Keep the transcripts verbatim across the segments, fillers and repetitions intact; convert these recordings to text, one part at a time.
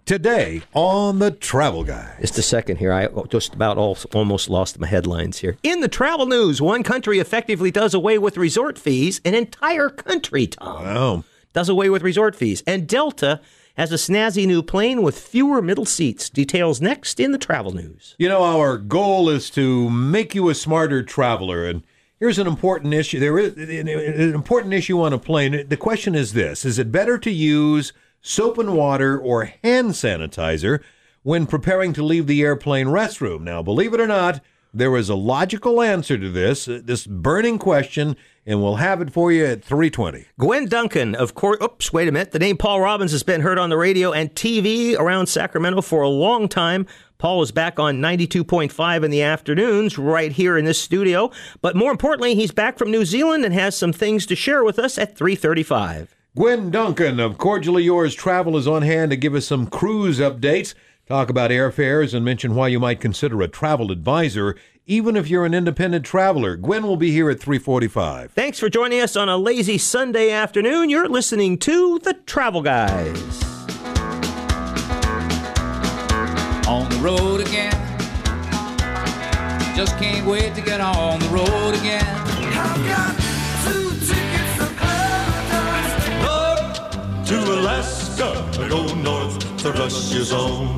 Today on The Travel Guy. Just a second here. I just about all, almost lost my headlines here. In the travel news, one country effectively does away with resort fees. An entire country, Tom, Wow. does away with resort fees. And Delta has a snazzy new plane with fewer middle seats. Details next in the travel news. You know, our goal is to make you a smarter traveler. And here's an important issue. There is an important issue on a plane. The question is this: is it better to use soap and water or hand sanitizer when preparing to leave the airplane restroom? Now, believe it or not, there is a logical answer to this, uh, this burning question, and we'll have it for you at three twenty. Gwen Duncan, of course. Oops, wait a minute. The name Paul Robbins has been heard on the radio and T V around Sacramento for a long time. Paul is back on ninety-two point five in the afternoons right here in this studio. But more importantly, he's back from New Zealand and has some things to share with us at three thirty-five. Gwen Duncan of Cordially Yours Travel is on hand to give us some cruise updates, talk about airfares, and mention why you might consider a travel advisor, even if you're an independent traveler. Gwen will be here at three forty-five. Thanks for joining us on a lazy Sunday afternoon. You're listening to The Travel Guys. On the road again. Just can't wait to get on the road again. I've got two tickets to paradise. North to Alaska, I go north to Russia's own.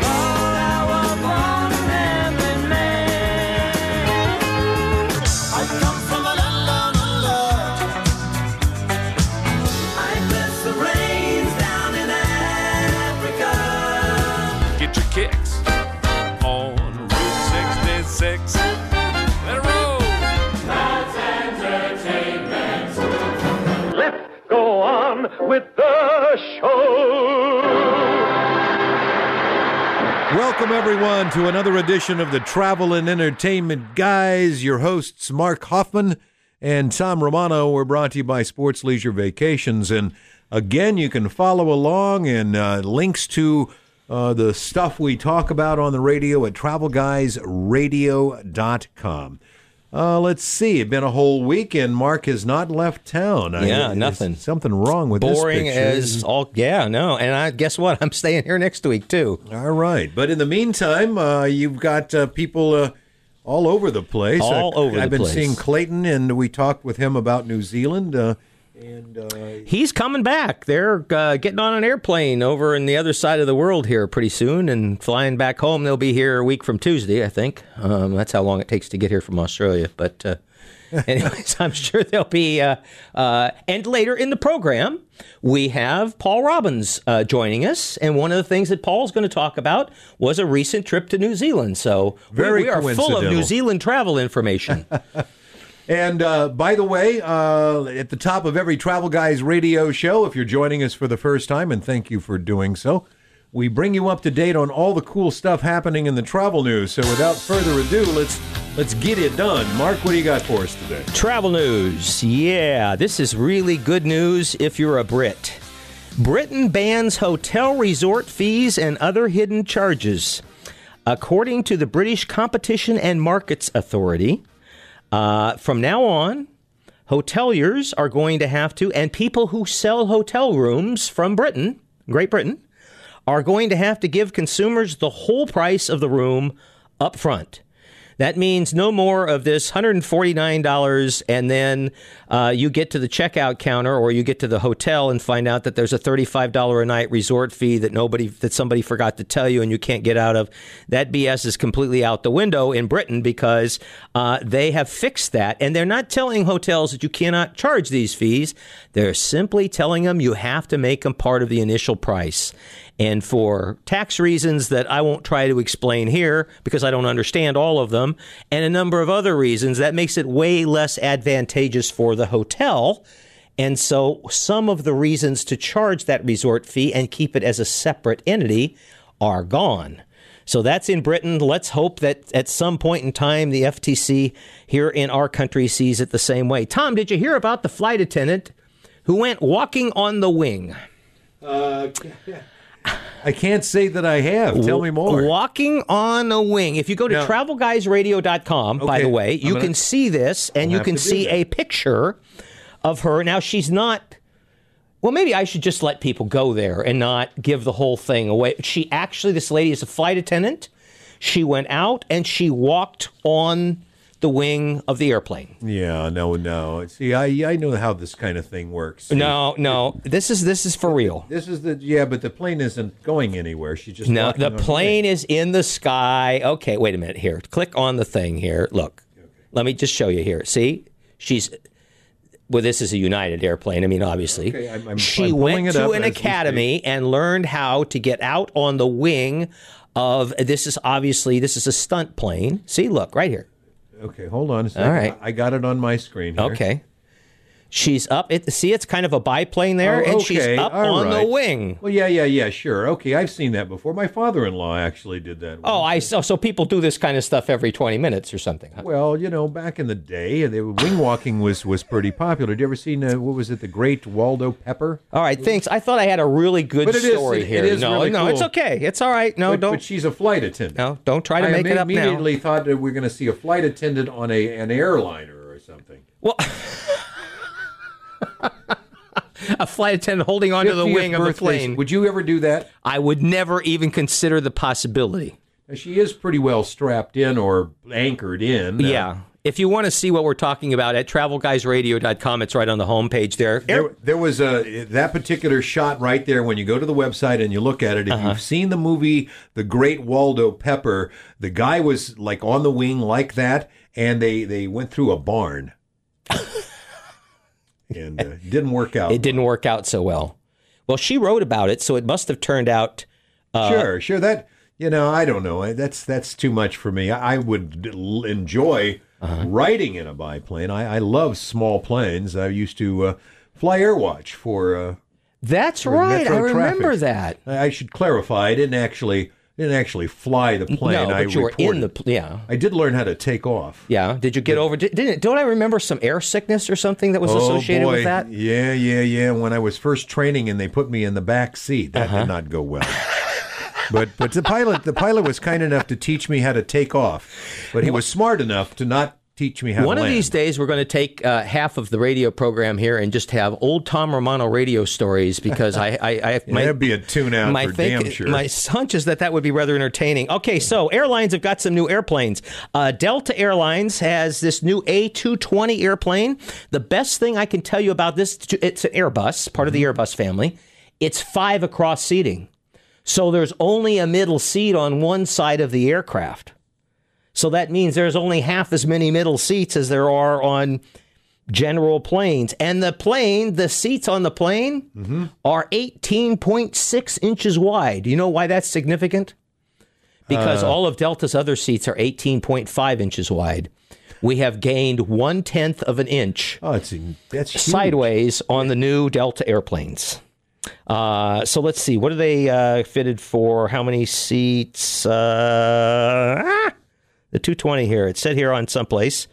I come from a land of love. I bless the rains down in Africa. Get your kicks on Route sixty-six. Let it roll. That's entertainment. Let's go on with the show. Welcome, everyone, to another edition of the Travel and Entertainment Guys. Your hosts, Mark Hoffman and Tom Romano. We're brought to you by Sports Leisure Vacations. And again, you can follow along and uh, links to uh, the stuff we talk about on the radio at travel guys radio dot com. Uh, let's see. It's been a whole week, and Mark has not left town. Yeah, I, nothing. Something wrong with Boring this picture. as all. Yeah, no. And I guess what? I'm staying here next week, too. All right. But in the meantime, uh, you've got uh, people uh, all over the place. All uh, over the I've been place. seeing Clayton, and we talked with him about New Zealand. Uh, and uh, He's coming back. They're uh, getting on an airplane over in the other side of the world here pretty soon and flying back home. They'll be here a week from Tuesday, I think. Um, that's how long it takes to get here from Australia. But uh, anyways, I'm sure they'll be. Uh, uh, and later in the program, we have Paul Robbins uh, joining us. And one of the things that Paul's going to talk about was a recent trip to New Zealand. So Very we, we are full of coincidental. New Zealand travel information. And uh, by the way, uh, at the top of every Travel Guys radio show, if you're joining us for the first time, and thank you for doing so, we bring you up to date on all the cool stuff happening in the travel news. So without further ado, let's let's get it done. Mark, what do you got for us today? Travel news. Yeah, this is really good news if you're a Brit. Britain bans hotel resort fees and other hidden charges. According to the British Competition and Markets Authority, uh, from now on, hoteliers are going to have to, and people who sell hotel rooms from Britain, Great Britain, are going to have to give consumers the whole price of the room up front. That means no more of this one hundred forty-nine dollars and then uh, you get to the checkout counter or you get to the hotel and find out that there's a thirty-five dollars a night resort fee that nobody that somebody forgot to tell you and you can't get out of. That B S is completely out the window in Britain because uh, they have fixed that. And they're not telling hotels that you cannot charge these fees. They're simply telling them you have to make them part of the initial price. And for tax reasons that I won't try to explain here because I don't understand all of them, and a number of other reasons, that makes it way less advantageous for the hotel. And so some of the reasons to charge that resort fee and keep it as a separate entity are gone. So that's in Britain. Let's hope that at some point in time, the F T C here in our country sees it the same way. Tom, did you hear about the flight attendant who went walking on the wing? Uh, I can't say that I have. Tell me more. Walking on a wing. If you go to Now- travel guys radio dot com, by Okay, the way, I'm you gonna- can see this, and I'll you have can to do see that. a picture of her. Now, she's not Well, maybe I should just let people go there and not give the whole thing away. She actually, this lady is a flight attendant. She went out and she walked on the wing of the airplane. Yeah, no, no. See, I I know how this kind of thing works. See, No, no, this is this is for real. This is the yeah, but the plane isn't going anywhere. She's just No, walking the on plane wing. is in the sky. Okay, wait a minute here. Click on the thing here. Look, let me just show you here. See, she's. Well, this is a United airplane. I mean, obviously. Okay, I'm- I'm- she I'm pulling went it to up an as we academy and learned how to get out on the wing of. This is obviously this is a stunt plane. See, look right here. Okay, hold on a second. All right. I got it on my screen here. Okay. She's up. It, see, it's kind of a biplane there, Oh, and she's okay, up all on right. the wing. Well, yeah, yeah, yeah, sure. Okay, I've seen that before. My father-in-law actually did that. Oh, once. I so so people do this kind of stuff every twenty minutes or something. Huh? Well, you know, back in the day, they, wing walking was, was pretty popular. Did you ever seen, uh, what was it, the Great Waldo Pepper? All right, thanks. I thought I had a really good But it is- story it- here. it is no, really no, cool. it's okay. It's all right. No, but, don't. but she's a flight attendant. No, don't try to I make it up now. immediately thought that we're going to see a flight attendant on a an airliner or something. Well, a flight attendant holding onto the fiftieth wing of a birthday. plane. Would you ever do that? I would never even consider the possibility. Now, she is pretty well strapped in or anchored in. Uh, Yeah. If you want to see what we're talking about at travel guys radio dot com, it's right on the homepage there. There, there was a that particular shot right there when you go to the website and you look at it. If Uh-huh. you've seen the movie The Great Waldo Pepper, the guy was like on the wing like that, and they, they went through a barn. and uh, it didn't work out. It didn't work out so well. Well, she wrote about it, so it must have turned out. Uh, Sure, sure. That, you know, I don't know. That's that's too much for me. I, I would l- enjoy Uh-huh. riding in a biplane. I, I love small planes. I used to uh, fly Airwatch for. Uh, That's for right. I Metro remember traffic. that. I I should clarify. I didn't actually didn't actually fly the plane. no, I but you were in reported. the pl- yeah. I did learn how to take off. Yeah. Did you get over? Did, didn't? Don't I remember some air sickness or something that was associated oh boy. with that? Yeah, yeah, yeah. When I was first training and they put me in the back seat, that Uh-huh. did not go well. But but the pilot the pilot was kind enough to teach me how to take off, but he was smart enough to not teach me how One to of land. these days, we're going to take uh, half of the radio program here and just have old Tom Romano radio stories because I, I, I Yeah, my, that'd be a tune out my for think- damn sure. My hunch is that that would be rather entertaining. Okay, so airlines have got some new airplanes. Uh, Delta Airlines has this new A two twenty airplane. The best thing I can tell you about this, it's an Airbus, part of the Airbus family. It's five across seating. So there's only a middle seat on one side of the aircraft. So that means there's only half as many middle seats as there are on general planes. And the plane, the seats on the plane Mm-hmm. are eighteen point six inches wide. Do you know why that's significant? Because Uh. all of Delta's other seats are eighteen point five inches wide. We have gained one-tenth of an inch oh, it's that's huge. sideways on the new Delta airplanes. Uh, so let's see. What are they uh, fitted for? How many seats? Uh, ah, the two twenty here. It said here on someplace.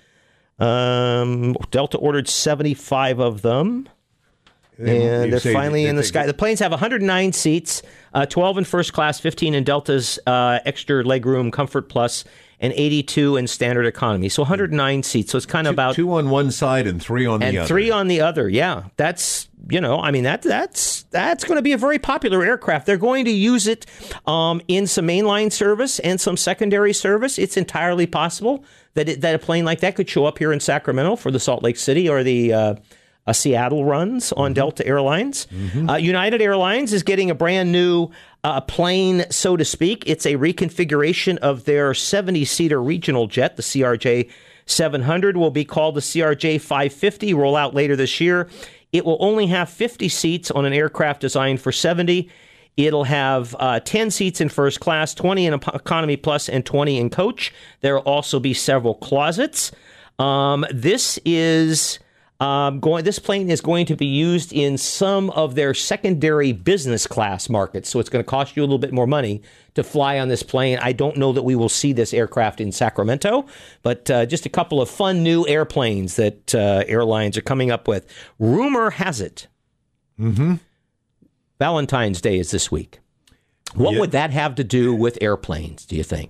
Um, Delta ordered seventy-five of them. And You they're say finally that in the they- sky. The planes have one hundred nine seats, uh, twelve in first class, fifteen in Delta's uh, extra legroom Comfort Plus, and eighty-two in standard economy. So one hundred nine seats. So it's kind of Two, about two on one side and three on the and other. three on the other. Yeah, that's you know, I mean that that's that's going to be a very popular aircraft. They're going to use it um, in some mainline service and some secondary service. It's entirely possible that it, that a plane like that could show up here in Sacramento for the Salt Lake City or the uh, uh, Seattle runs on Delta Airlines. Uh, United Airlines is getting a brand new uh, plane, so to speak. It's a reconfiguration of their seventy-seater regional jet, the C R J seven hundred will be called the C R J five fifty, roll out later this year. It will only have fifty seats on an aircraft designed for seventy. It'll have uh, ten seats in first class, twenty in economy plus, and twenty in coach. There will also be several closets. Um, this is um, going. This plane is going to be used in some of their secondary business class markets, so it's going to cost you a little bit more money to fly on this plane. I don't know that we will see this aircraft in Sacramento, but uh, just a couple of fun new airplanes that uh, airlines are coming up with. Rumor has it. Mm-hmm. Valentine's Day is this week. What Yeah. would that have to do with airplanes, do you think?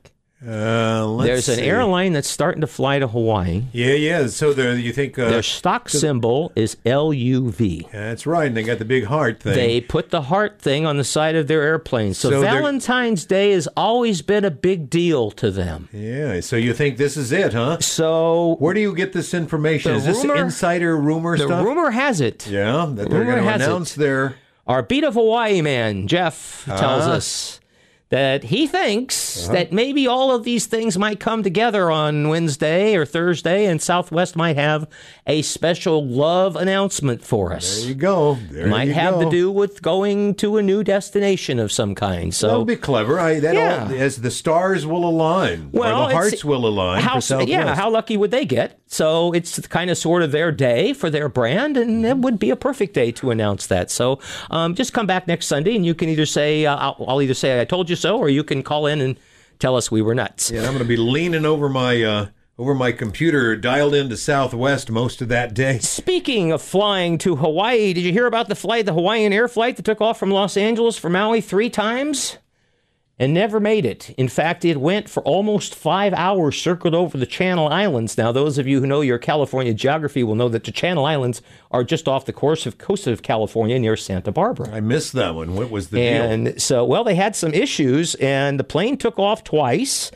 Uh, let's There's an see. airline that's starting to fly to Hawaii. Yeah, yeah. So there, you think uh, Their stock symbol is L U V. that's right, and they got the big heart thing. They put the heart thing on the side of their airplane. So, So they're- Valentine's Day has always been a big deal to them. yeah. So you think this is it, huh? So Where do you get this information? The is this rumor- insider rumor the stuff? rumor has it. Yeah, that they're Rumor going to has it. announce their. Our Beat of Hawaii man, Jeff, tells Ah. us that he thinks Uh-huh. that maybe all of these things might come together on Wednesday or Thursday, and Southwest might have a special love announcement for us. There you go. There might you have go. to do with going to a new destination of some kind. So That'll be clever. I, that Yeah. all, as the stars will align, Well, or the it's- hearts will align how, for Southwest. yeah, how lucky would they get? So it's kind of sort of their day for their brand, and it would be a perfect day to announce that. So um, just come back next Sunday, and you can either say, uh, I'll, I'll either say I told you so, or you can call in and tell us we were nuts. Yeah, I'm going to be leaning over my uh, over my computer, dialed into Southwest most of that day. Speaking of flying to Hawaii, did you hear about the flight, the Hawaiian Air flight that took off from Los Angeles for Maui three times? And never made it. In fact, it went for almost five hours, circled over the Channel Islands. Now, those of you who know your California geography will know that the Channel Islands are just off the course of coast of California near Santa Barbara. I missed that one. What was the deal? And so, well, they had some issues, and the plane took off twice.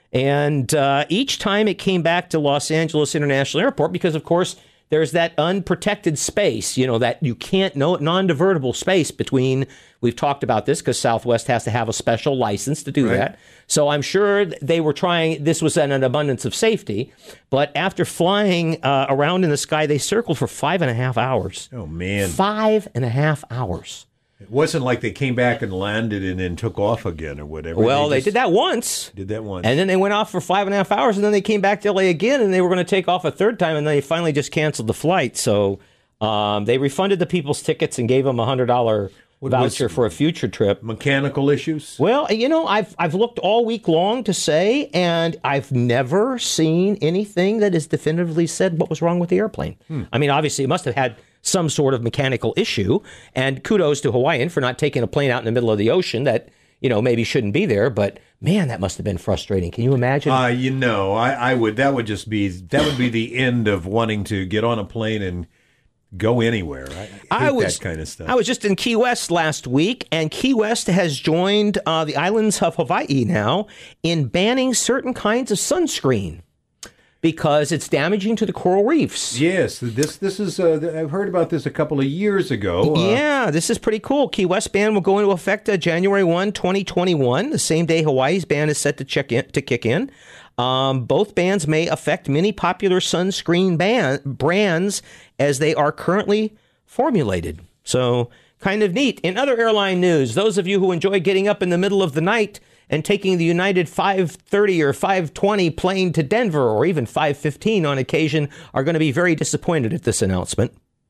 And uh, each time it came back to Los Angeles International Airport, because, of course, there's that unprotected space, you know, that you can't know, non-divertible space between, we've talked about this because Southwest has to have a special license to do Right. that. So I'm sure they were trying, this was an, an abundance of safety. But after flying uh, around in the sky, they circled for five and a half hours. Oh, man. Five and a half hours. It wasn't like they came back and landed and then took off again or whatever. Well, they just did that once. Did that once. And then they went off for five and a half hours, and then they came back to L A again, and they were going to take off a third time, and they finally just canceled the flight. So um, they refunded the people's tickets and gave them a one hundred dollars voucher for a future trip. Mechanical issues? Well, you know, I've I've looked all week long to say, and I've never seen anything that has definitively said what was wrong with the airplane. Hmm. I mean, obviously, it must have had some sort of mechanical issue, and kudos to Hawaiian for not taking a plane out in the middle of the ocean that, you know, maybe shouldn't be there. But man, that must have been frustrating. Can you imagine? Uh, you know, I, I would. That would just be that would be the end of wanting to get on a plane and go anywhere. I, I hate I was, that kind of stuff. I was just in Key West last week, and Key West has joined uh, the islands of Hawaii now in banning certain kinds of sunscreen because it's damaging to the coral reefs. Yes, this this is. Uh, I've heard about this a couple of years ago. Uh, Yeah, this is pretty cool. Key West ban will go into effect uh, January first, twenty twenty-one, the same day Hawaii's ban is set to check in, to kick in. Um, both bans may affect many popular sunscreen ban- brands as they are currently formulated. So, kind of neat. In other airline news, those of you who enjoy getting up in the middle of the night and taking the United five thirty or five twenty plane to Denver, or even five fifteen on occasion, are going to be very disappointed at this announcement.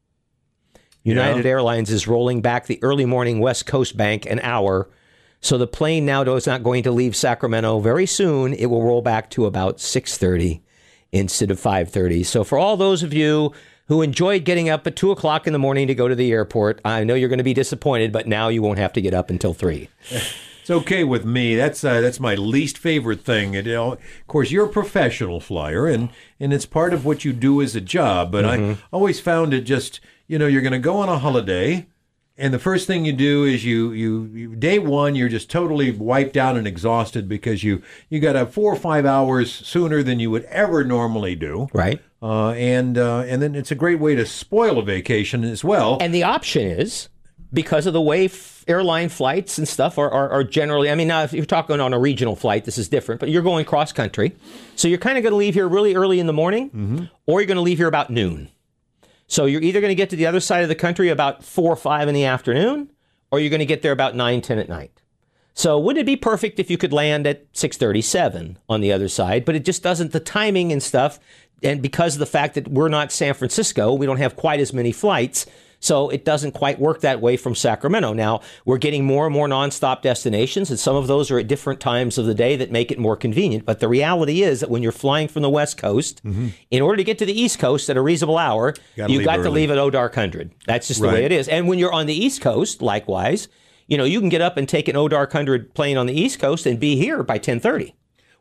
United Yeah. Airlines is rolling back the early morning West Coast bank an hour. So the plane now is not going to leave Sacramento very soon. It will roll back to about six thirty instead of five thirty. So for all those of you who enjoyed getting up at two o'clock in the morning to go to the airport, I know you're going to be disappointed, but now you won't have to get up until three. It's okay with me. That's uh, that's my least favorite thing. It, you know, of course, you're a professional flyer, and, and it's part of what you do as a job. But Mm-hmm. I always found it just, you know, you're going to go on a holiday, and the first thing you do is you, you, you day one, you're just totally wiped out and exhausted because you, you got up four or five hours sooner than you would ever normally do. Right. Uh, and uh, and then it's a great way to spoil a vacation as well. And the option is, because of the way f- airline flights and stuff are, are, are generally, I mean, now if you're talking on a regional flight, this is different, but you're going cross country. So you're kind of going to leave here really early in the morning, Mm-hmm. or you're going to leave here about noon. So you're either going to get to the other side of the country about four or five in the afternoon, or you're going to get there about nine, ten at night. So wouldn't it be perfect if you could land at six thirty-seven on the other side? But it just doesn't, the timing and stuff, and because of the fact that we're not San Francisco, we don't have quite as many flights. So it doesn't quite work that way from Sacramento. Now, we're getting more and more nonstop destinations, and some of those are at different times of the day that make it more convenient. But the reality is that when you're flying from the West Coast, in order to get to the East Coast at a reasonable hour, Gotta you leave got to early. leave at oh dark one hundred. That's just the Right. way it is. And when you're on the East Coast, likewise, you know, you can get up and take an oh dark one hundred plane on the East Coast and be here by ten thirty.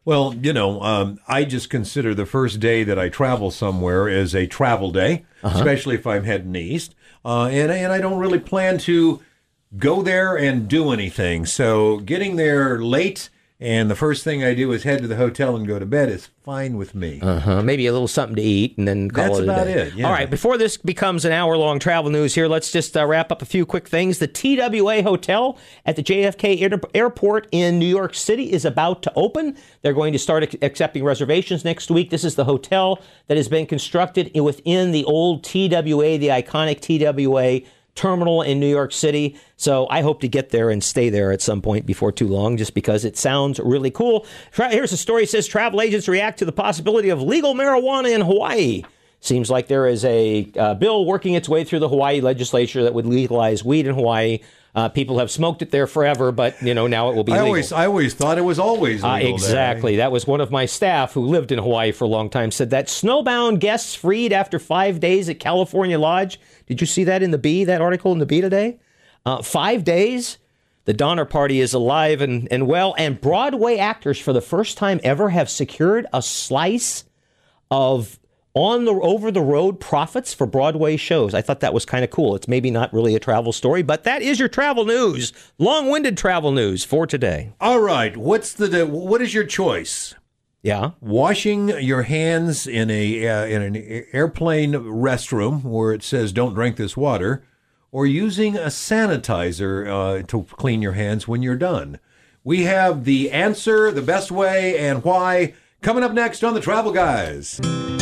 Well, you know, um, I just consider the first day that I travel somewhere as a travel day, uh-huh. especially if I'm heading east. Uh, and, and I don't really plan to go there and do anything. So getting there late and the first thing I do is head to the hotel and go to bed is fine with me. Uh-huh. Maybe a little something to eat and then call That's it a about day. it, yeah. All right, before this becomes an hour-long travel news here, let's just uh, wrap up a few quick things. The T W A Hotel at the J F K Air- Airport in New York City is about to open. They're going to start ac- accepting reservations next week. This is the hotel that has been constructed within the old T W A, the iconic T W A terminal in New York City. So I hope to get there and stay there at some point before too long, just because it sounds really cool. Here's a story that says travel agents react to the possibility of legal marijuana in Hawaii. Seems like there is a uh, bill working its way through the Hawaii legislature that would legalize weed in Hawaii. Uh, people have smoked it there forever, but you know now it will be I legal. always, I always thought it was always legal. Uh, exactly. There. That was one of my staff who lived in Hawaii for a long time said that snowbound guests freed after five days at California Lodge. Did you see that in the Bee, that article in the Bee today? Uh, five days? The Donner Party is alive and, and well, and Broadway actors for the first time ever have secured a slice of on the over-the-road profits for Broadway shows. I thought that was kind of cool. It's maybe not really a travel story, but that is your travel news. Long-winded travel news for today. All right. What's the what is your choice? Yeah. Washing your hands in a uh, in an airplane restroom where it says "Don't drink this water," or using a sanitizer uh, to clean your hands when you're done. We have the answer, the best way, and why coming up next on the Travel Guys.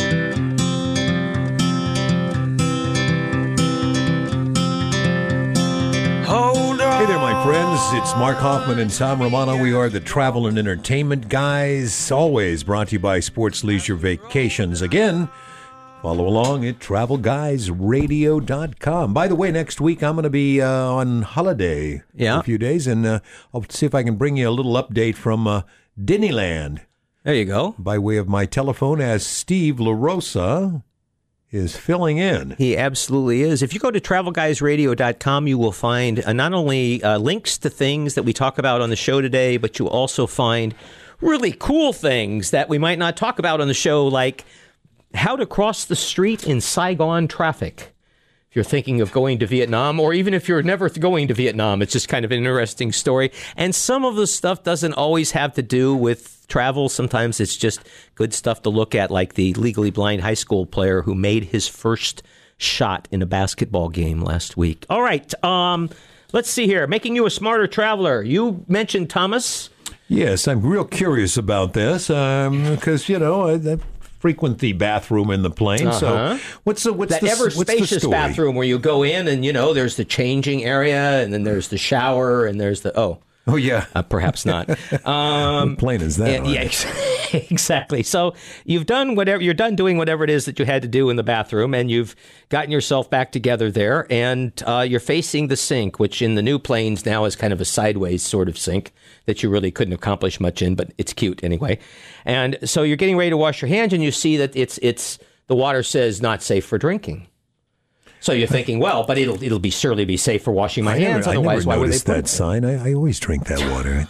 Hey there, my friends. It's Mark Hoffman and Tom Romano. We are the Travel and Entertainment Guys, always brought to you by Sports Leisure Vacations. Again, follow along at travel guys radio dot com. By the way, next week I'm going to be uh, on holiday yeah. for a few days, and uh, I'll see if I can bring you a little update from uh, Disneyland. There you go. By way of my telephone, as Steve LaRosa is filling in. He absolutely is. If you go to travel guys radio dot com, you will find uh, not only uh, links to things that we talk about on the show today, but you'll also find really cool things that we might not talk about on the show, like how to cross the street in Saigon traffic. If you're thinking of going to Vietnam, or even if you're never going to Vietnam, it's just kind of an interesting story. And some of the stuff doesn't always have to do with travel. Sometimes it's just good stuff to look at, like the legally blind high school player who made his first shot in a basketball game last week. All right, um, let's see here. Making you a smarter traveler. You mentioned Thomas. Yes, I'm real curious about this because, um, you know, I, I frequent the bathroom in the plane. Uh-huh. So what's the what's that the, ever what's the spacious story? bathroom where you go in and, you know, there's the changing area and then there's the shower and there's the, oh. Oh, yeah. Uh, perhaps not. Um, what plane is that? And, yeah, ex- exactly. So you've done whatever, you're done doing whatever it is that you had to do in the bathroom, and you've gotten yourself back together there, and uh, you're facing the sink, which in the new planes now is kind of a sideways sort of sink that you really couldn't accomplish much in, but it's cute anyway. And so you're getting ready to wash your hands, and you see that it's it's the water says not safe for drinking. So you're thinking, well, but it'll it'll be surely be safe for washing my I hands. Never, Otherwise, I never why would they noticed put that it? sign. I, I always drink that water.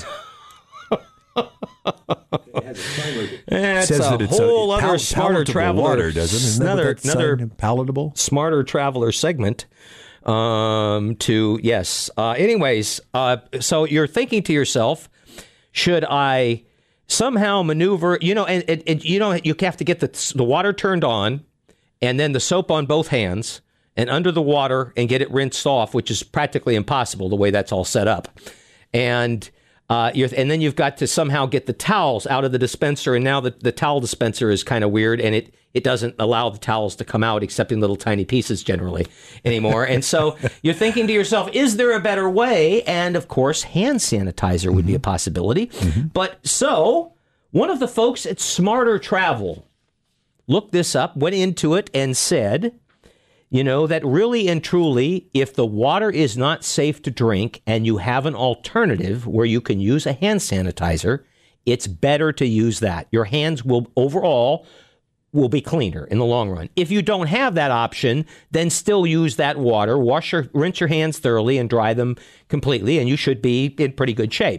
That's Says a that it's whole a other pal- smarter palatable traveler. water, doesn't it? Isn't that another what that another sign, palatable, smarter traveler segment. Um, to yes. Uh, anyways, uh, so you're thinking to yourself, should I somehow maneuver? You know, and, and, and you know you have to get the the water turned on, and then the soap on both hands, and under the water, and get it rinsed off, which is practically impossible the way that's all set up, and. Uh, you're, and then you've got to somehow get the towels out of the dispenser, and now the, the towel dispenser is kind of weird, and it, it doesn't allow the towels to come out except in little tiny pieces generally anymore. And so you're thinking to yourself, is there a better way? And, of course, hand sanitizer would mm-hmm. be a possibility. Mm-hmm. But so one of the folks at Smarter Travel looked this up, went into it, and said, you know, that really and truly, if the water is not safe to drink and you have an alternative where you can use a hand sanitizer, it's better to use that. Your hands will overall will be cleaner in the long run. If you don't have that option, then still use that water, wash your, rinse your hands thoroughly and dry them completely, and you should be in pretty good shape.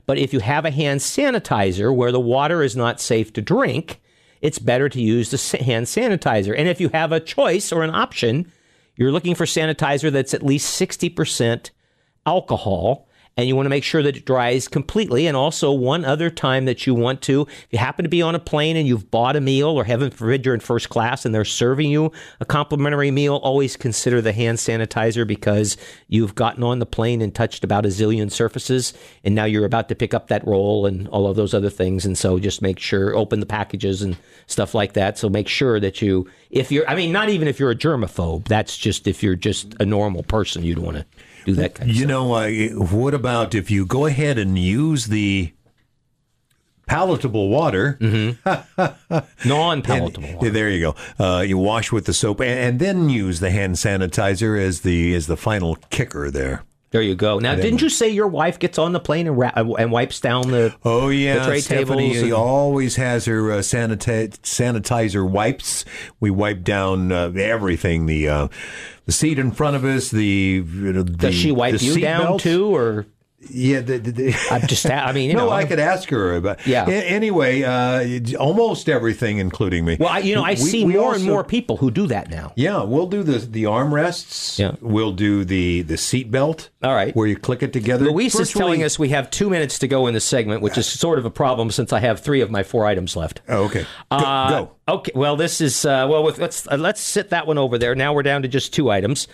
But if you have a hand sanitizer where the water is not safe to drink, it's better to use the hand sanitizer. And if you have a choice or an option, you're looking for sanitizer that's at least sixty percent alcohol, and you want to make sure that it dries completely. And also one other time that you want to, if you happen to be on a plane and you've bought a meal, or heaven forbid you're in first class and they're serving you a complimentary meal, always consider the hand sanitizer, because you've gotten on the plane and touched about a zillion surfaces, and now you're about to pick up that roll and all of those other things. And so just make sure, open the packages and stuff like that. So make sure that you, if you're, I mean, not even if you're a germaphobe, that's just if you're just a normal person, you'd want to do that kind of you stuff. know, uh, what about if you go ahead and use the palatable water? Mm-hmm. Non-palatable and, water. There you go. Uh, you wash with the soap and, and then use the hand sanitizer as the as the final kicker there. There you go. Now, didn't you say your wife gets on the plane and, ra- and wipes down the, oh, yeah, the tray Stephanie tables? And... always has her uh, sanita- sanitizer wipes. We wipe down uh, everything, the uh, the seat in front of us, the... You know, the Does she wipe the you down, belt. too, or... Yeah, the, the, the I'm just, I mean, you no, know. I could ask her about. Yeah. A- anyway, uh, almost everything, including me. Well, I, you know, I We- see we more also- and more people who do that now. Yeah, we'll do the the armrests. Yeah. We'll do the the seat belt. All right. Where you click it together. Luis is Virtually- telling us we have two minutes to go in the segment, which is sort of a problem since I have three of my four items left. Oh, okay. Go. Uh, go. Okay. Well, this is uh, well. With, let's uh, let's sit that one over there. Now we're down to just two items.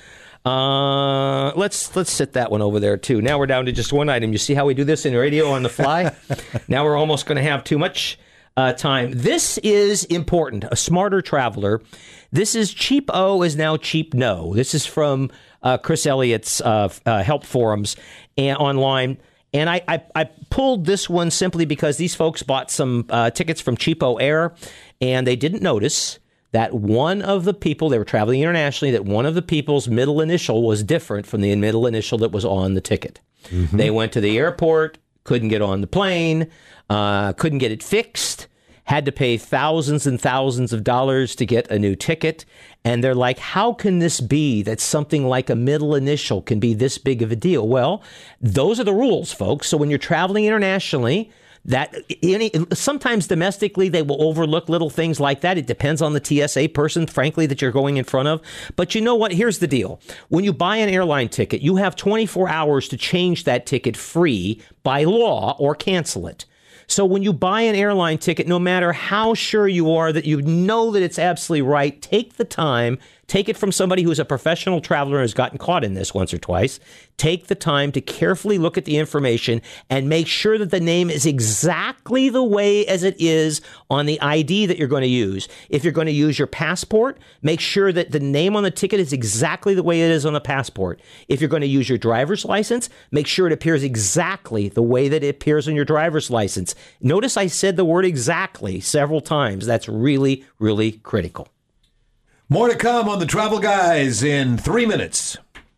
Uh, let's let's sit that one over there too. Now we're down to just one item. You see how we do this in radio on the fly? Now we're almost going to have too much uh, time. This is important. A smarter traveler. This is cheap O is now cheap no. This is from uh, Chris Elliott's uh, uh, help forums and online. And I, I, I pulled this one simply because these folks bought some uh, tickets from Cheapo Air, and they didn't notice that one of the people, they were traveling internationally, that one of the people's middle initial was different from the middle initial that was on the ticket. Mm-hmm. They went to the airport, couldn't get on the plane, uh, couldn't get it fixed, had to pay thousands and thousands of dollars to get a new ticket. And they're like, how can this be that something like a middle initial can be this big of a deal? Well, those are the rules, folks. So when you're traveling internationally, that any sometimes domestically they will overlook little things like that. It depends on the T S A person, frankly, that you're going in front of. But you know what? Here's the deal. When you buy an airline ticket, you have twenty-four hours to change that ticket free by law or cancel it. So when you buy an airline ticket, no matter how sure you are that you know that it's absolutely right, take the time, take it from somebody who's a professional traveler and has gotten caught in this once or twice. Take the time to carefully look at the information and make sure that the name is exactly the way as it is on the I D that you're going to use. If you're going to use your passport, make sure that the name on the ticket is exactly the way it is on the passport. If you're going to use your driver's license, make sure it appears exactly the way that it appears on your driver's license. Notice I said the word exactly several times. That's really, really critical. More to come on the Travel Guys in three minutes.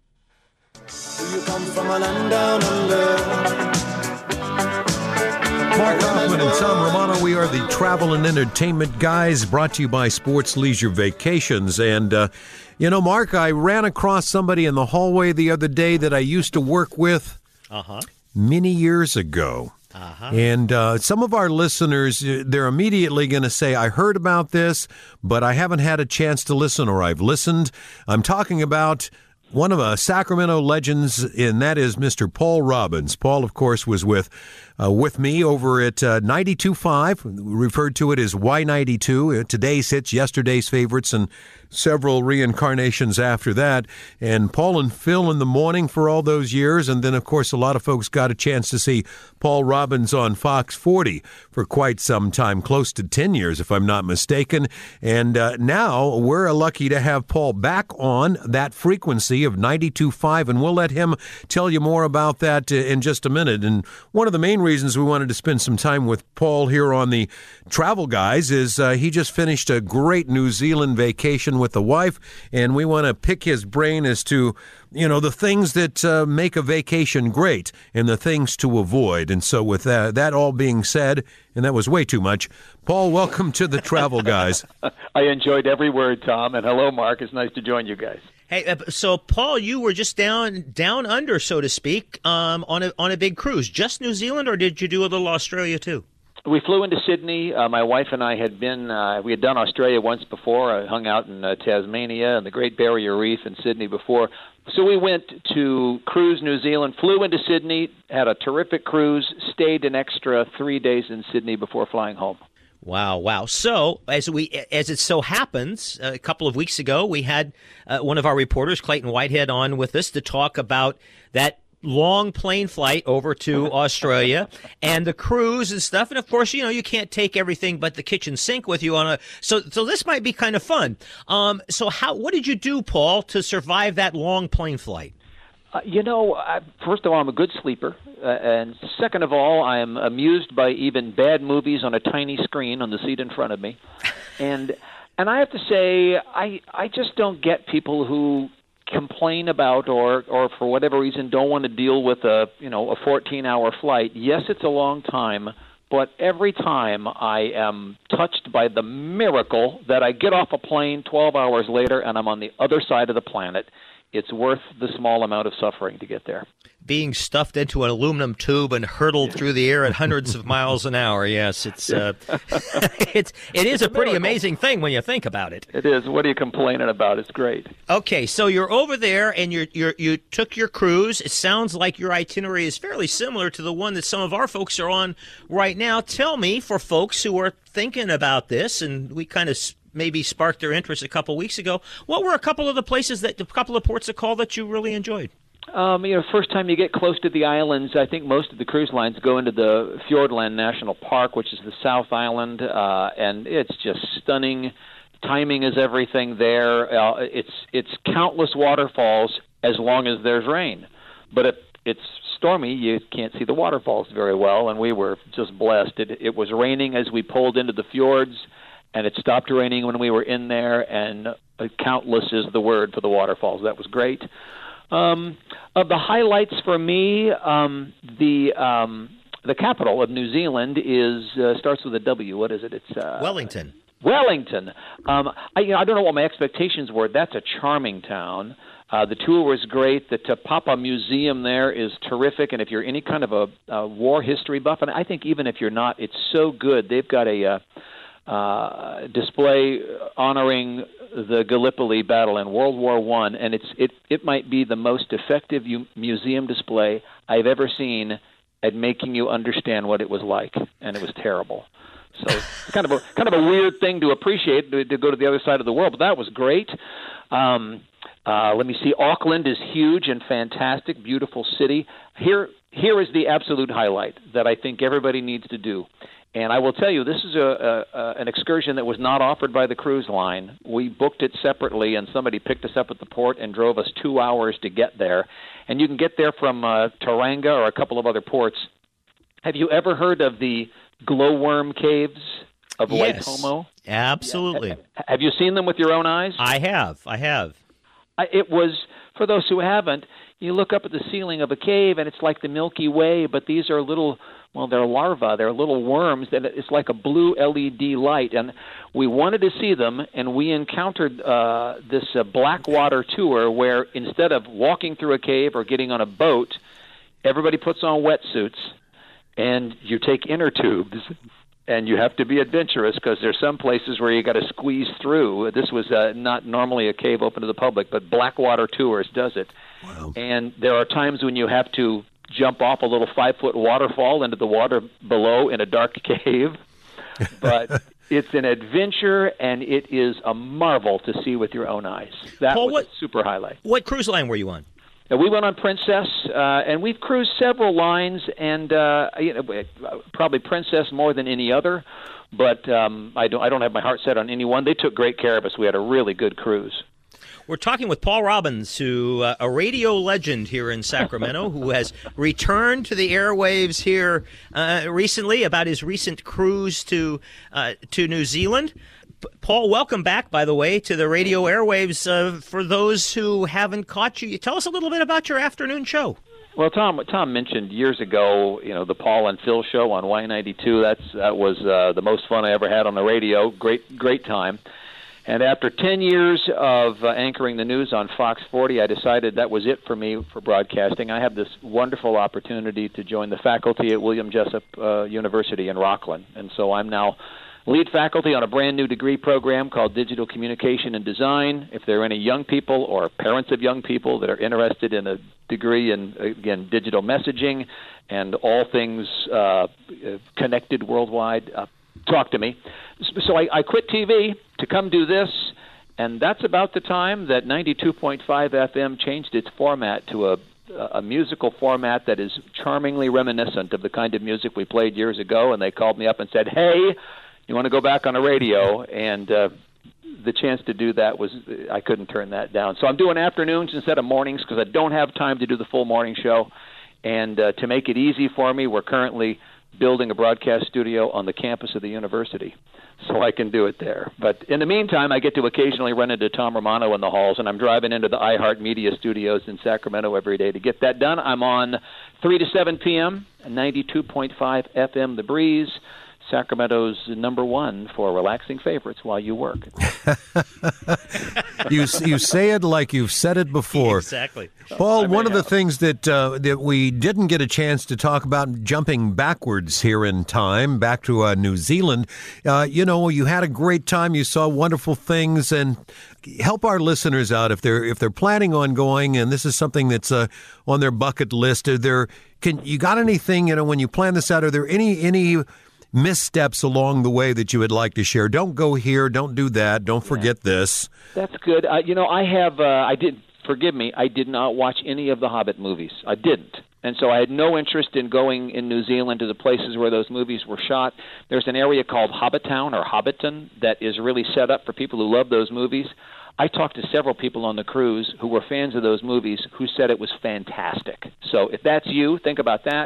You come from a land down under. Mark Hoffman and Tom Romano, we are the Travel and Entertainment Guys, brought to you by Sports Leisure Vacations. And, uh, you know, Mark, I ran across somebody in the hallway the other day that I used to work with uh-huh. many years ago. Uh-huh. And uh, some of our listeners, they're immediately going to say, I heard about this, but I haven't had a chance to listen, or I've listened. I'm talking about one of the Sacramento legends, and that is Mister Paul Robbins. Paul, of course, was with uh, with me over at uh, ninety-two point five, referred to it as Y ninety-two, today's hits, yesterday's favorites, and several reincarnations after that. And Paul and Phil in the morning for all those years, and then, of course, a lot of folks got a chance to see Paul Robbins on Fox forty for quite some time, close to ten years, if I'm not mistaken. And uh, now we're lucky to have Paul back on that frequency of ninety-two point five, and we'll let him tell you more about that in just a minute. And one of the main reasons we wanted to spend some time with Paul here on the Travel Guys is uh, he just finished a great New Zealand vacation with the wife, and we want to pick his brain as to, you know, the things that uh, make a vacation great and the things to avoid. And so with that, that all being said, and that was way too much, Paul, welcome to the Travel Guys. I enjoyed every word, Tom, and hello, Mark. It's nice to join you guys. Hey, uh, so Paul, you were just down down under, so to speak, um, on a on a big cruise. Just New Zealand, or did you do a little Australia too? We flew into Sydney. Uh, my wife and I had been, uh, we had done Australia once before. I hung out in uh, Tasmania and the Great Barrier Reef in Sydney before. So we went to cruise New Zealand, flew into Sydney, had a terrific cruise, stayed an extra three days in Sydney before flying home. Wow, wow. So, as we as it so happens, a couple of weeks ago, we had uh, one of our reporters, Clayton Whitehead, on with us to talk about that long plane flight over to Australia and the cruise and stuff. And of course, you know, you can't take everything but the kitchen sink with you on a, so, so this might be kind of fun. Um, so how, what did you do, Paul, to survive that long plane flight? Uh, you know, I, first of all, I'm a good sleeper. Uh, and second of all, I am amused by even bad movies on a tiny screen on the seat in front of me. And, and I have to say, I, I just don't get people who complain about or or for whatever reason don't want to deal with a you know a fourteen hour flight. Yes, it's a long time, but every time I am touched by the miracle that I get off a plane twelve hours later and I'm on the other side of the planet. It's worth the small amount of suffering to get there. Being stuffed into an aluminum tube and hurtled through the air at hundreds of miles an hour. Yes, it's uh, it's it is it's a, a pretty miracle. amazing thing when you think about it. It is. What are you complaining about? It's great. Okay, so you're over there and you you you took your cruise. It sounds like your itinerary is fairly similar to the one that some of our folks are on right now. Tell me, for folks who are thinking about this, and we kind of maybe sparked their interest a couple weeks ago, what were a couple of the places that, a couple of ports of call that you really enjoyed? Um, you know, first time you get close to the islands, I think most of the cruise lines go into the Fiordland National Park, which is the South Island, uh, and it's just stunning. Timing is everything there. Uh, it's it's countless waterfalls as long as there's rain. But if it's stormy, you can't see the waterfalls very well, and we were just blessed. It, it was raining as we pulled into the fjords, and it stopped raining when we were in there, and uh, countless is the word for the waterfalls. That was great. Um, of the highlights for me, um, the um, the capital of New Zealand is uh, starts with a W. What is it? It's uh, Wellington. Wellington. Um, I, you know, I don't know what my expectations were. That's a charming town. Uh, the tour was great. The Te Papa Museum there is terrific. And if you're any kind of a, a war history buff, and I think even if you're not, it's so good. They've got a uh, uh, display honoring the Gallipoli battle in World War One, and it's it it might be the most effective u- museum display I've ever seen at making you understand what it was like, and it was terrible. So it's kind of a kind of a weird thing to appreciate to, to go to the other side of the world, but that was great. Um, uh, let me see. Auckland is huge and fantastic, beautiful city. Here here is the absolute highlight that I think everybody needs to do. And I will tell you, this is a, a, a an excursion that was not offered by the cruise line. We booked it separately, and somebody picked us up at the port and drove us two hours to get there. And you can get there from uh, Tauranga or a couple of other ports. Have you ever heard of the glowworm caves of Yes, Waitomo? absolutely. Yeah. Have you seen them with your own eyes? I have. I have. I, it was, for those who haven't, you look up at the ceiling of a cave, and it's like the Milky Way, but these are little, well, they're larvae. They're little worms. That it's like a blue L E D light, and we wanted to see them, and we encountered uh, this uh, Blackwater tour where instead of walking through a cave or getting on a boat, everybody puts on wetsuits, and you take inner tubes, and you have to be adventurous because there's some places where you got to squeeze through. This was uh, not normally a cave open to the public, but Blackwater Tours does it. Wow. And there are times when you have to jump off a little five-foot waterfall into the water below in a dark cave. But it's an adventure, and it is a marvel to see with your own eyes. That Paul, was what, a super highlight. What cruise line were you on? Uh, we went on Princess, uh, and we've cruised several lines, and uh, you know, probably Princess more than any other. But um, I don't, I don't have my heart set on any one. They took great care of us. We had a really good cruise. We're talking with Paul Robbins, who uh, a radio legend here in Sacramento, who has returned to the airwaves here uh, recently about his recent cruise to uh, to New Zealand. P- Paul, welcome back, by the way, to the radio airwaves. Uh, for those who haven't caught you, tell us a little bit about your afternoon show. Well, Tom, Tom mentioned years ago, you know, the Paul and Phil show on Y ninety-two. That's that was uh, the most fun I ever had on the radio. Great, great time. And after ten years of uh, anchoring the news on Fox forty, I decided that was it for me for broadcasting. I have this wonderful opportunity to join the faculty at William Jessup uh, University in Rockland. And so I'm now lead faculty on a brand new degree program called Digital Communication and Design. If there are any young people or parents of young people that are interested in a degree in, again, digital messaging and all things uh, connected worldwide, uh, talk to me. So I, I quit T V to come do this, and that's about the time that ninety-two point five F M changed its format to a a musical format that is charmingly reminiscent of the kind of music we played years ago, and they called me up and said, hey, you want to go back on the radio? And uh, the chance to do that was, I couldn't turn that down. So I'm doing afternoons instead of mornings because I don't have time to do the full morning show. And uh, to make it easy for me, we're currently building a broadcast studio on the campus of the university so I can do it there. But in the meantime, I get to occasionally run into Tom Romano in the halls, and I'm driving into the iHeartMedia studios in Sacramento every day to get that done. I'm on three to seven p.m., ninety-two point five F M The Breeze, Sacramento's number one for relaxing favorites while you work. you you say it like you've said it before. Exactly. Paul, one of the things that uh, that we didn't get a chance to talk about, jumping backwards here in time, back to uh, New Zealand, uh, you know, you had a great time, you saw wonderful things, and help our listeners out if they're if they're planning on going, and this is something that's uh, on their bucket list. Are there, can you got anything, you know, when you plan this out, are there any any missteps along the way that you would like to share? Don't go here, don't do that, don't forget yeah. this. That's good. Uh, you know, I have, uh, I did, forgive me, I did not watch any of the Hobbit movies. I didn't. And so I had no interest in going in New Zealand to the places where those movies were shot. There's an area called Hobbitown or Hobbiton that is really set up for people who love those movies. I talked to several people on the cruise who were fans of those movies who said it was fantastic. So if that's you, think about that.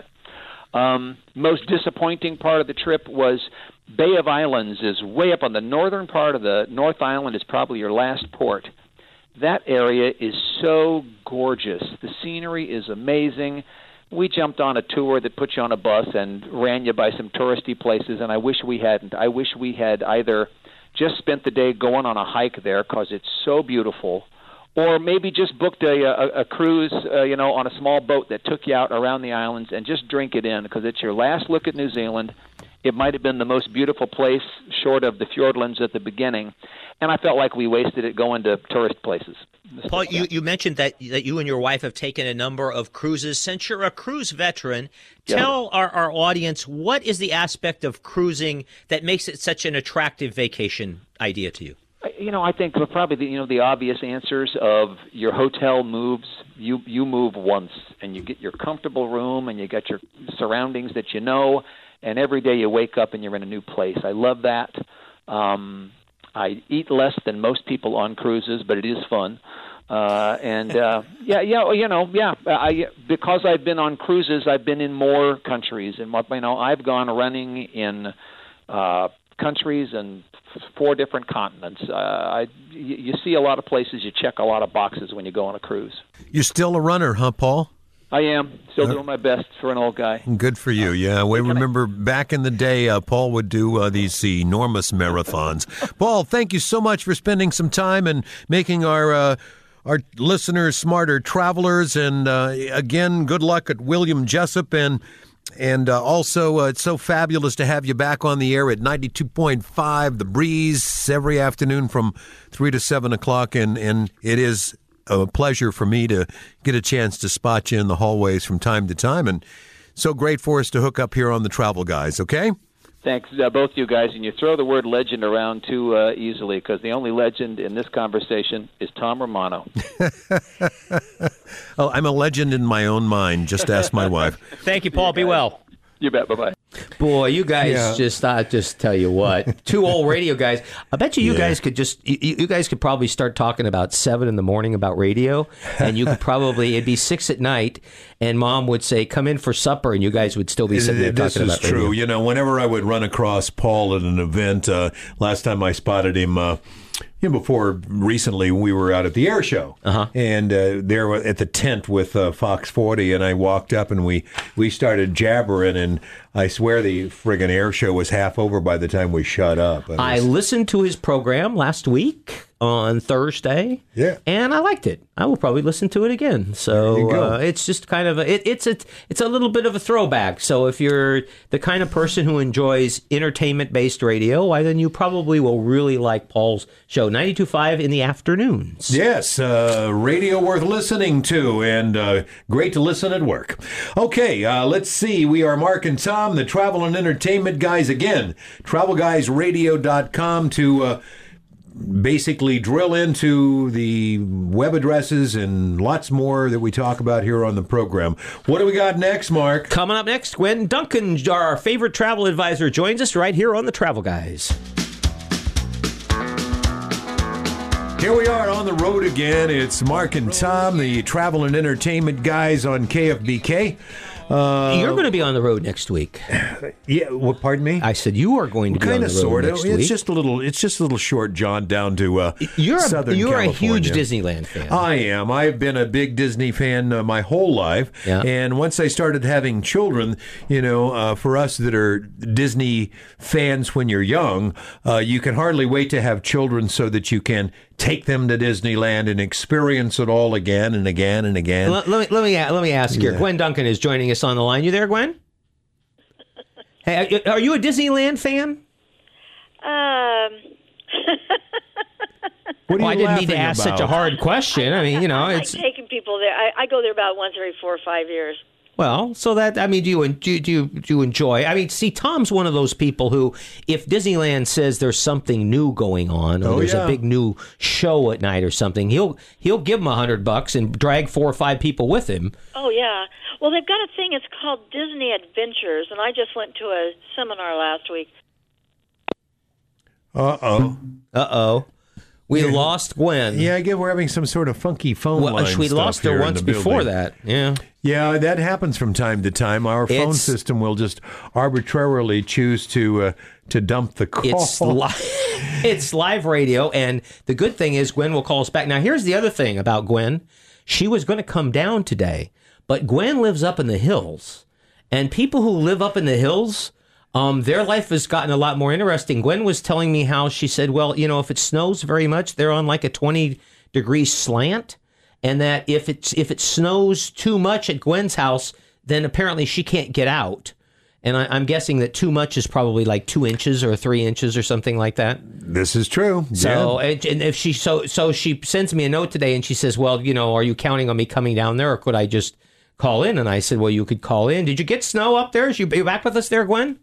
Um, most disappointing part of the trip was Bay of Islands is way up on the northern part of the North Island. Is probably your last port. That area is so gorgeous. The scenery is amazing. We jumped on a tour that put you on a bus and ran you by some touristy places, and I wish we hadn't. I wish we had either just spent the day going on a hike there because it's so beautiful, or maybe just booked a, a, a cruise, uh, you know, on a small boat that took you out around the islands and just drink it in because it's your last look at New Zealand. It might have been the most beautiful place short of the Fjordlands at the beginning, and I felt like we wasted it going to tourist places. Paul, you, you mentioned that, that you and your wife have taken a number of cruises. Since you're a cruise veteran, tell yeah. our, our audience, what is the aspect of cruising that makes it such an attractive vacation idea to you? You know, I think probably the, you know the obvious answers of your hotel moves. You you move once, and you get your comfortable room, and you got your surroundings that you know, and every day you wake up and you're in a new place. I love that. Um, I eat less than most people on cruises, but it is fun. Uh, and uh, yeah, yeah, you know, yeah. I because I've been on cruises, I've been in more countries, and you know, I've gone running in uh, countries and four different continents. Uh, I, you, you see a lot of places. You check a lot of boxes when you go on a cruise. You're still a runner, huh, Paul? I am. Still doing my best for an old guy. Good for you. Yeah, we remember back in the day, uh, Paul would do uh, these enormous marathons. Paul, thank you so much for spending some time and making our uh, our listeners smarter travelers. And uh, again, good luck at William Jessup. And And uh, also, uh, it's so fabulous to have you back on the air at ninety-two point five The Breeze every afternoon from three to seven o'clock. And, and it is a pleasure for me to get a chance to spot you in the hallways from time to time. And so great for us to hook up here on the Travel Guys, okay? Thanks, uh, both you guys. And you throw the word legend around too uh, easily because the only legend in this conversation is Tom Romano. Oh, I'm a legend in my own mind. Just ask my wife. Thank you, Paul. Be well. You bet. Bye-bye. Boy, you guys Yeah. just, I just tell you what, two old radio guys. I bet you you Yeah. guys could just, you, you guys could probably start talking about seven in the morning about radio, and you could probably, it'd be six at night, and Mom would say, come in for supper, and you guys would still be sitting there This talking is about true. radio. You know, whenever I would run across Paul at an event, uh, last time I spotted him, uh, you know, before recently, we were out at the air show, Uh-huh. and uh, there at the tent with uh, Fox forty, and I walked up and we we started jabbering, and I swear the friggin' air show was half over by the time we shut up. I was, listened to his program last week on Thursday. Yeah. And I liked it. I will probably listen to it again. So There you go. uh, it's just kind of a, it, it's a it's a little bit of a throwback. So if you're the kind of person who enjoys entertainment-based radio, why then you probably will really like Paul's show, ninety-two point five in the afternoons. Yes, uh, radio worth listening to, and uh, great to listen at work. Okay, uh, let's see. We are Mark and Tom, the travel and entertainment guys again. travel guys radio dot com to uh, basically drill into the web addresses and lots more that we talk about here on the program. What do we got next, Mark? Coming up next, Gwen Duncan, our favorite travel advisor, joins us right here on the Travel Guys. Here we are on the road again. It's Mark and Tom, the travel and entertainment guys on K F B K. Uh, You're going to be on the road next week. yeah, what? Pardon me. I said you are going to be on Kind the of, road sort of. next It's week. just a little. It's just a little short jaunt down to uh, You're a, Southern you're a huge California. Disneyland fan. I am. I've been a big Disney fan uh, my whole life. Yeah. And once I started having children, you know, uh, for us that are Disney fans when you're young, uh, you can hardly wait to have children so that you can take them to Disneyland and experience it all again and again and again. Let, let me let me let me ask here. Yeah. Gwen Duncan is joining us on the line. You there, Gwen? Hey, are are you a Disneyland fan? Um, What are Well, I you didn't need to laughing ask such a about? hard question. I mean, you know, I like it's taking people there. I, I go there about once every four or five years. well. So that I mean, do you do you, do you, do you enjoy? I mean, see, Tom's one of those people who, if Disneyland says there's something new going on, or Oh, there's yeah. a big new show at night or something, he'll he'll give him a hundred bucks and drag four or five people with him. Oh, yeah. Well, they've got a thing. It's called Disney Adventures, and I just went to a seminar last week. Uh-oh. Uh oh, we lost Gwen. Yeah, I get we're having some sort of funky phone Well, line we stuff lost her here in once the before building. that. Yeah. Yeah, that happens from time to time. Our phone It's- system will just arbitrarily choose to uh, to dump the call. It's li- it's live radio, and the good thing is Gwen will call us back. Now, here's the other thing about Gwen. She was going to come down today, but Gwen lives up in the hills, and people who live up in the hills, um, their life has gotten a lot more interesting. Gwen was telling me how she said, well, you know, if it snows very much, they're on like a twenty degree slant, and that if it's if it snows too much at Gwen's house, then apparently she can't get out. And I, I'm guessing that too much is probably like two inches or three inches or something like that. This is true. So, yeah. and and if she so so she sends me a note today, and she says, "Well, you know, are you counting on me coming down there, or could I just call in?" And I said, "Well, you could call in." Did you get snow up there? Is you, are you back with us there, Gwen?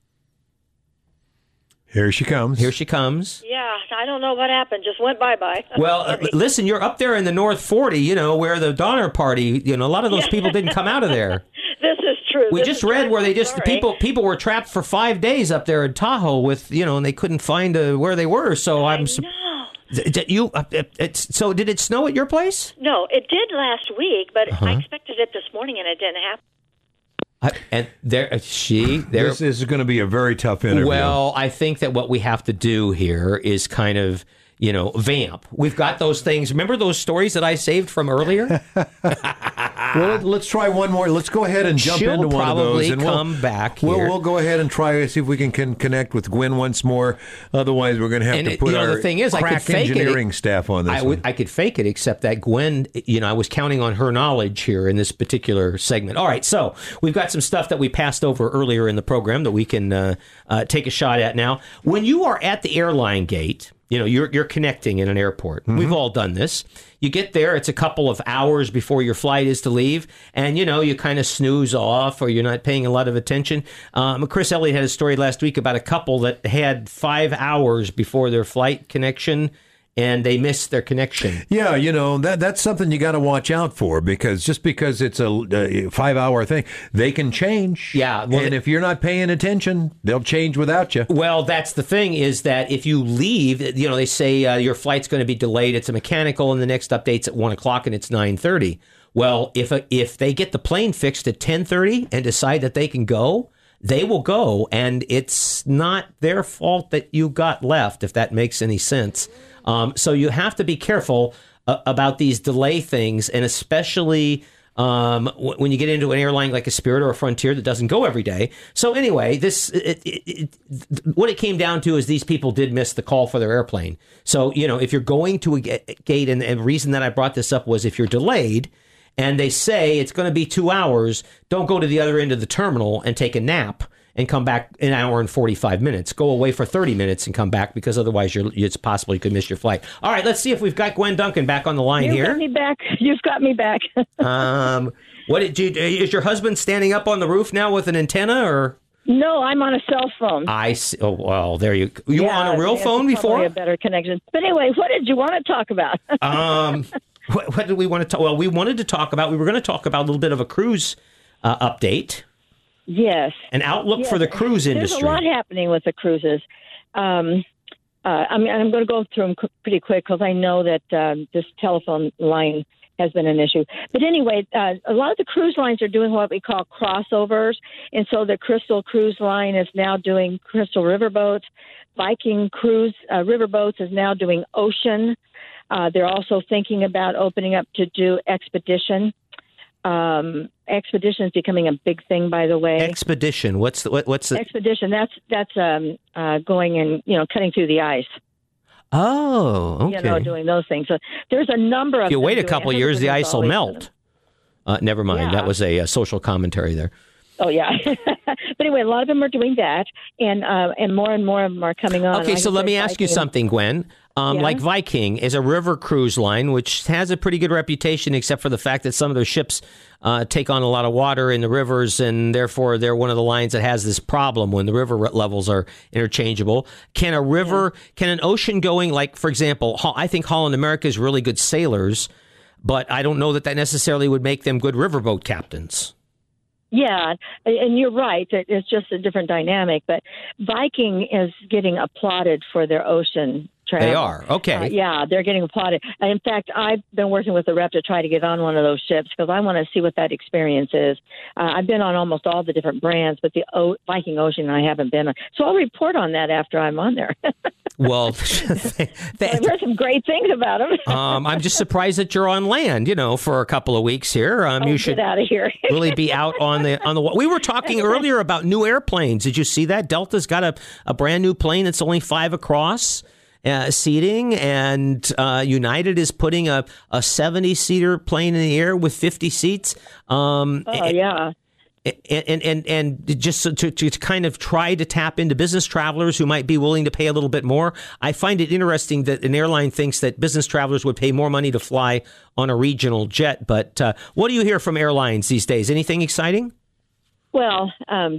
Here she comes. Here she comes. Yeah, I don't know what happened. Just went bye-bye. Well, uh, listen, you're up there in the North forty, you know, where the Donner Party, you know, a lot of those people didn't come out of there. This is true. We This just is read true. where they just Sorry. people people were trapped for five days up there in Tahoe with, you know, and they couldn't find uh, where they were. So I'm su- No. D- d- you uh, it- it's so did it snow at your place? No, it did last week, but Uh-huh. I expected it this morning, and it didn't happen. I, and there uh, she there. This is going to be a very tough interview. Well, I think that what we have to do here is kind of, you know, vamp. We've got those things. Remember those stories that I saved from earlier? well, let's try one more. Let's go ahead and jump She'll into one of those. probably And we'll- come back We'll, here. we'll go ahead and try to see if we can, can connect with Gwen once more. Otherwise, we're going to have And to it- put you know, our the thing is, I could crack fake it. engineering staff on this I one. would I could fake it, except that Gwen, you know, I was counting on her knowledge here in this particular segment. All right, so we've got some stuff that we passed over earlier in the program that we can uh, uh, take a shot at now. When you are at the airline gate, you know, you're you're connecting in an airport. Mm-hmm. We've all done this. You get there, it's a couple of hours before your flight is to leave, and, you know, you kind of snooze off or you're not paying a lot of attention. Um, Chris Elliott had a story last week about a couple that had five hours before their flight connection, and they missed their connection. Yeah, you know, that that's something you got to watch out for, because just because it's a, a five-hour thing, they can change. Yeah, well, and if you're not paying attention, they'll change without you. Well, that's the thing, is that if you leave, you know, they say uh, your flight's going to be delayed. It's a mechanical, and the next update's at one o'clock, and it's nine thirty. Well, if if they get the plane fixed at ten thirty and decide that they can go, they will go, and it's not their fault that you got left, if that makes any sense. Um, so you have to be careful uh, about these delay things, and especially um, w- when you get into an airline like a Spirit or a Frontier that doesn't go every day. So anyway, this it, it, it, what it came down to is these people did miss the call for their airplane. So, you know, if you're going to a gate, and the reason that I brought this up was if you're delayed and they say it's going to be two hours, don't go to the other end of the terminal and take a nap and come back an hour and forty-five minutes. Go away for thirty minutes and come back, because otherwise you're, it's possible you could miss your flight. All right, let's see if we've got Gwen Duncan back on the line You've here. got me back. You've got me back. um, what did you? Is your husband standing up on the roof now with an antenna, or? No, I'm on a cell phone. I see. Oh, well, there you. You yeah, were on a real it's phone before? A better connection. But anyway, what did you want to talk about? um, what, what did we want to talk? Well, we wanted to talk about. We were going to talk about a little bit of a cruise uh, update. Yes. An outlook yes. for the cruise industry. There's a lot happening with the cruises. Um, uh, I mean, I'm going to go through them pretty quick because I know that um, this telephone line has been an issue. But anyway, uh, a lot of the cruise lines are doing what we call crossovers. And so the Crystal Cruise Line is now doing Crystal Riverboats. Viking Cruise uh, Riverboats is now doing Ocean. Uh, they're also thinking about opening up to do Expedition. Um, Expedition is becoming a big thing, by the way. Expedition. What's the, what, what's the... Expedition? That's that's um, uh, going and you know cutting through the ice. Oh, okay. You know, doing those things. So there's a number of. If you wait a couple of years, the ice will melt. Uh, never mind. Yeah. That was a, a social commentary there. Oh yeah, but anyway, a lot of them are doing that, and uh, and more and more of them are coming on. Okay, like so let me ask Viking. you something, Gwen. Um, Yeah? Like Viking is a river cruise line, which has a pretty good reputation, except for the fact that some of their ships uh, take on a lot of water in the rivers, and therefore they're one of the lines that has this problem when the river levels are interchangeable. Can a river, yeah. can an ocean going, like, for example, I think Holland America is really good sailors, but I don't know that that necessarily would make them good riverboat captains. Yeah, and you're right. It's just a different dynamic. But Viking is getting applauded for their ocean travel. They are? Okay. Uh, yeah, they're getting applauded. And in fact, I've been working with the rep to try to get on one of those ships because I want to see what that experience is. Uh, I've been on almost all the different brands, but the o- Viking Ocean I haven't been on. So I'll report on that after I'm on there. Well, I've heard some great things about them. um, I'm just surprised that you're on land, you know, for a couple of weeks here. Um, oh, you should get out of here. really be out on the on the. We were talking earlier about new airplanes. Did you see that? Delta's got a, a brand new plane that's only five across uh, seating, and uh, United is putting a a seventy seater plane in the air with fifty seats. Um, oh and, yeah. And, and and just to, to kind of try to tap into business travelers who might be willing to pay a little bit more. I find it interesting that an airline thinks that business travelers would pay more money to fly on a regional jet. But uh, what do you hear from airlines these days? Anything exciting? Well, um,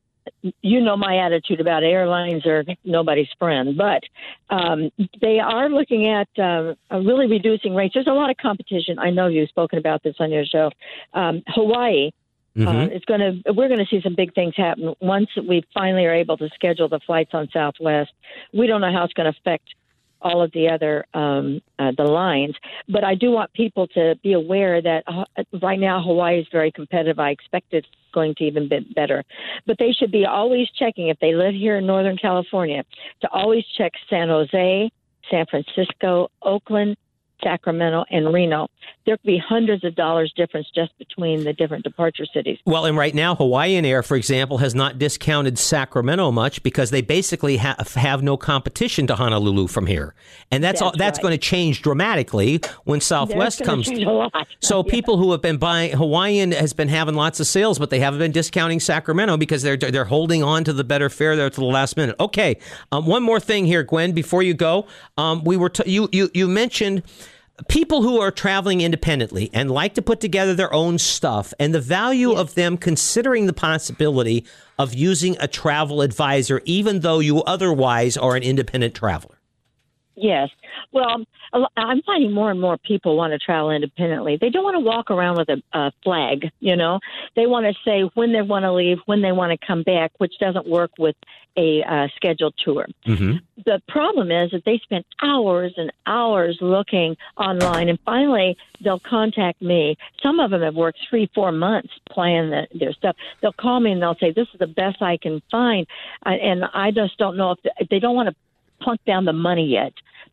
you know my attitude about airlines are nobody's friend, but um, they are looking at uh, really reducing rates. There's a lot of competition. I know you've spoken about this on your show. Um, Hawaii. Mm-hmm. Uh, it's going to. We're going to see some big things happen once we finally are able to schedule the flights on Southwest. We don't know how it's going to affect all of the other um, uh, the lines, but I do want people to be aware that uh, right now Hawaii is very competitive. I expect it's going to even be better, but they should be always checking if they live here in Northern California to always check San Jose, San Francisco, Oakland, Sacramento, and Reno. There could be hundreds of dollars difference just between the different departure cities. Well, and right now, Hawaiian Air, for example, has not discounted Sacramento much because they basically ha- have no competition to Honolulu from here. And that's, that's all, that's right. going to change dramatically when Southwest that's comes. Change a lot. So yeah. people who have been buying, Hawaiian has been having lots of sales, but they haven't been discounting Sacramento because they're they're holding on to the better fare there to the last minute. Okay, um, one more thing here, Gwen, before you go. Um, we were t- you you you mentioned people who are traveling independently and like to put together their own stuff and the value yes. of them considering the possibility of using a travel advisor, even though you otherwise are an independent traveler. Yes. Well, I'm finding more and more people want to travel independently. They don't want to walk around with a, a flag, you know. They want to say when they want to leave, when they want to come back, which doesn't work with a uh, scheduled tour. Mm-hmm. The problem is that they spend hours and hours looking online, and finally they'll contact me. Some of them have worked three, four months planning the, their stuff. They'll call me and they'll say, this is the best I can find, and I just don't know if they, they don't want to plunk down the money yet.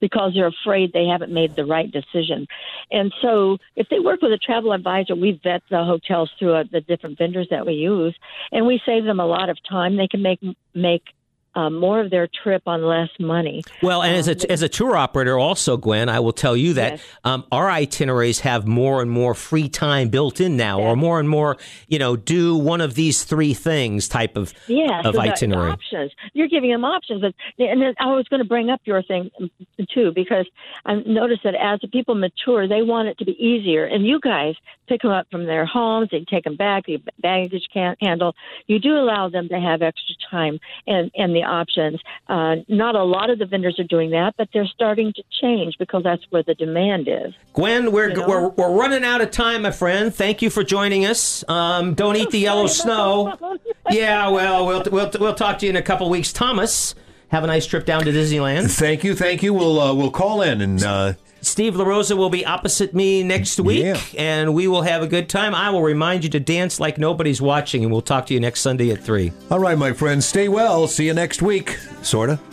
because they're afraid they haven't made the right decision. And so if they work with a travel advisor, we vet the hotels through uh, the different vendors that we use, and we save them a lot of time. They can make make Um, more of their trip on less money. Well, and as a, as a tour operator also, Gwen, I will tell you that Yes. um, our itineraries have more and more free time built in now, or more and more, you know, do one of these three things type of, Yeah, of so the- itinerary. the options. You're giving them options. But, and then I was going to bring up your thing, too, because I noticed that as the people mature, they want it to be easier. And you guys pick them up from their homes, they take them back, the baggage can't handle. You do allow them to have extra time and, and the options. Uh, not a lot of the vendors are doing that, but they're starting to change because that's where the demand is. Gwen, we're, You know? we're we're running out of time, my friend. Thank you for joining us. Um, don't eat the yellow snow. Yeah, well, we'll we'll we'll talk to you in a couple weeks. Thomas, have a nice trip down to Disneyland. Thank you, thank you. We'll uh, we'll call in and. Uh, Steve LaRosa will be opposite me next week, Yeah. and we will have a good time. I will remind you to dance like nobody's watching, and we'll talk to you next Sunday at three. all right, my friends, stay well. See you next week. Sorta.